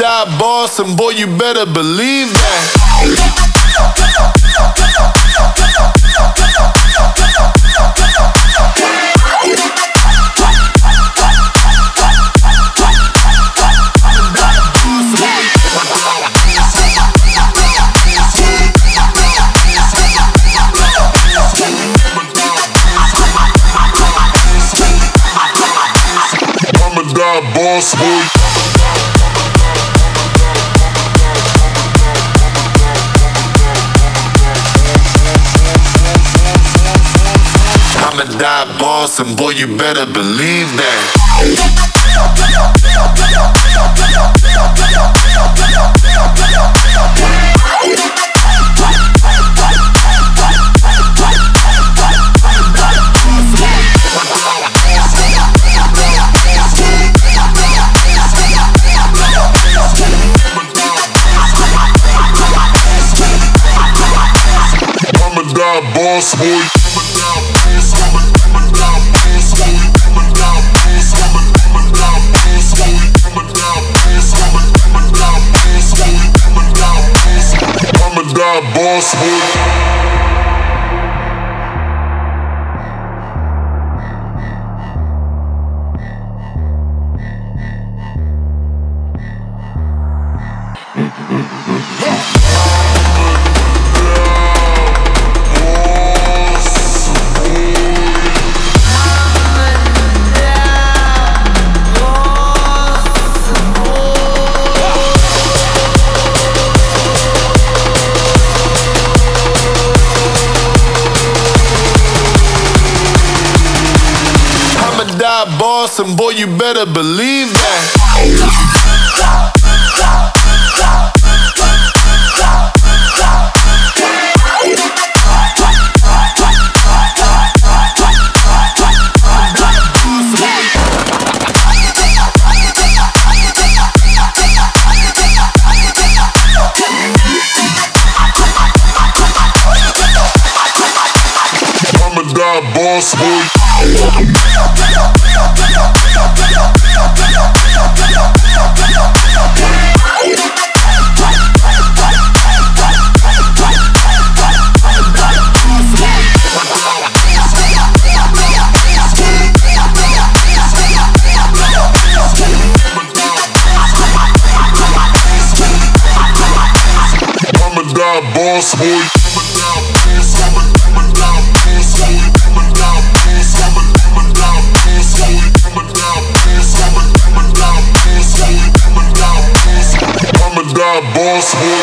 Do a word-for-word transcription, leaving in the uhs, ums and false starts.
die boss, and boy, you better believe that. Boss boy. I'ma die boss, and boy, you better believe that. Boss boy. I'ma die boss boy. Die boss, and boy, you better believe that. I'ma die boss boy. I'ma die boss boy. I'ma die boss boy.